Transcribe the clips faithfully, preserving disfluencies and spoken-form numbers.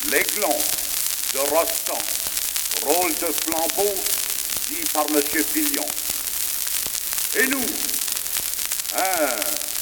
l'Aiglon de Rostand, rôle de flambeau dit par Monsieur Fillion. Et nous, hein,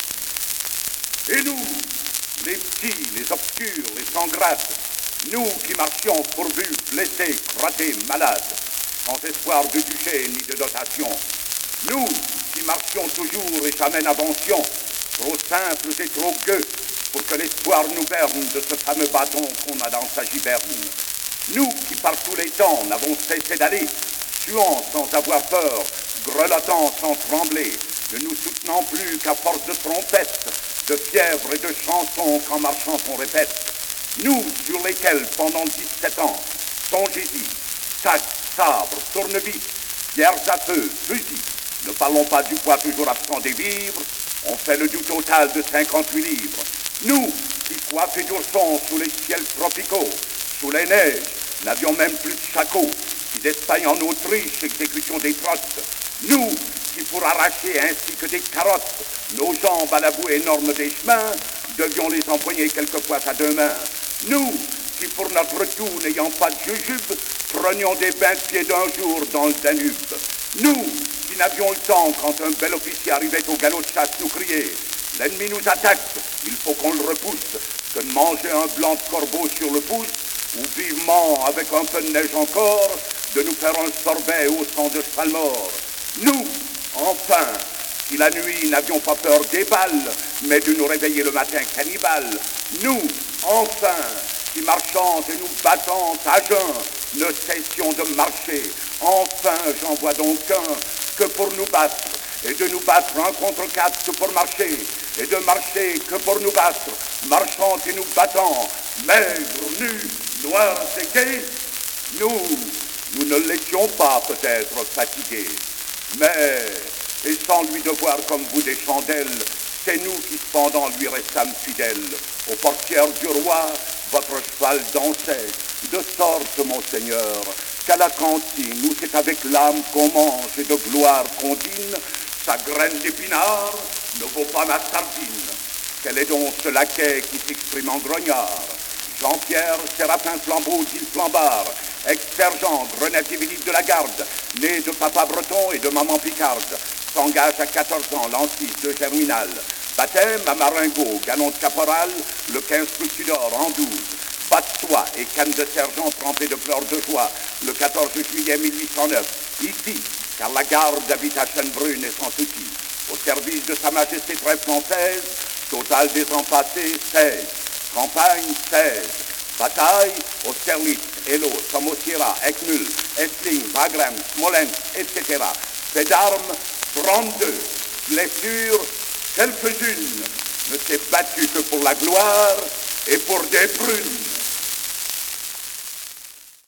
et nous, les petits, les obscurs, les sans grade, nous qui marchions pourvus, blessés, crottés, malades, sans espoir de duché ni de dotation, nous qui marchions toujours et jamais n'avancions, trop simples et trop gueux, pour que l'espoir nous berne de ce fameux bâton qu'on a dans sa giberne. Nous qui par tous les temps n'avons cessé d'aller, suant sans avoir peur, grelottant sans trembler, ne nous soutenant plus qu'à force de trompettes, de fièvre et de chansons qu'en marchant on répète. Nous sur lesquels pendant dix-sept ans, songez-y, sacs, sabres, tournevis, pierres à feu, fusils, ne parlons pas du poids toujours absent des vivres, on fait le du total de cinquante-huit livres. Nous, qui coiffés d'oursons sous les ciels tropicaux, sous les neiges, n'avions même plus de shakos, qui d'Espagne en Autriche, exécution des trottes. Nous, qui pour arracher ainsi que des carottes, nos jambes à la boue énorme des chemins, devions les empoigner quelquefois à deux mains. Nous, qui pour notre tout, n'ayant pas de jujube, prenions des bains de pied d'un jour dans le Danube. Nous, qui n'avions le temps, quand un bel officier arrivait au galop de chasse, nous crier « L'ennemi nous attaque, il faut qu'on le repousse », que de manger un blanc de corbeau sur le pouce, ou vivement, avec un peu de neige encore, de nous faire un sorbet au sang de cheval mort. Nous, enfin, qui la nuit n'avions pas peur des balles, mais de nous réveiller le matin cannibales. Nous, enfin, qui marchant et nous battant à jeun, ne cessions de marcher. Enfin, j'en vois donc un, que pour nous battre, et de nous battre un contre quatre que pour marcher, et de marcher que pour nous battre, marchant et nous battant, maigres, nus, noirs et gais, nous, nous ne l'étions pas peut-être fatigués, mais, et sans lui devoir comme vous des chandelles, c'est nous qui cependant lui restâmes fidèles. Aux portières du roi, votre cheval dansait, de sorte, monseigneur, qu'à la cantine, où c'est avec l'âme qu'on mange et de gloire qu'on dîne, sa graine d'épinard ne vaut pas ma sardine. Quel est donc ce laquais qui s'exprime en grognard? Jean-Pierre, Séraphin Flambeau, Gilles Flambard, ex-sergent, grenadier élite de la garde, né de papa breton et de maman picarde, s'engage à quatorze ans, l'antise de Germinal. Baptême à Marengo, galon de caporal, le quinze Fructidor en douze. Bas de soie et canne de sergent trempée de fleurs de joie, le quatorze juillet mille huit cent neuf. Ici, car la garde habite à Chênebrune et sans souci. Au service de sa majesté très française, total des ans passés, seize. Campagne, seize. Bataille, Austerlitz, Eylau, Samosira, Eckmühl, Essling, Wagram, Smolensk, et cetera. Fait d'armes, trente-deux. Blessures, quelques-unes. Ne s'est battu que pour la gloire et pour des prunes.